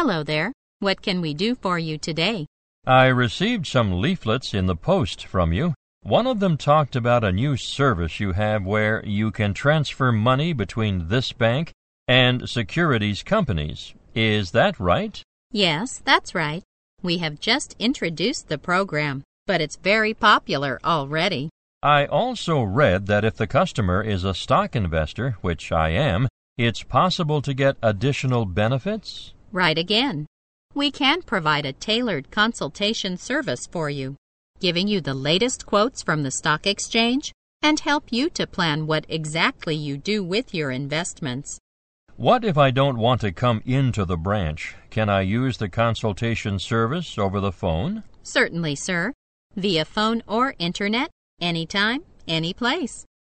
Hello there. What can we do for you today? I received some leaflets in the post from you. One of them talked about a new service you have where you can transfer money between this bank and securities companies. Is that right? Yes, that's right. We have just introduced the program, but it's very popular already. I also read that if the customer is a stock investor, which I am, it's possible to get additional benefits? Right again. We can provide a tailored consultation service for you, giving you the latest quotes from the stock exchange and help you to plan what exactly you do with your investments. What if I don't want to come into the branch? Can I use the consultation service over the phone? Certainly, sir. Via phone or internet, anytime, any place.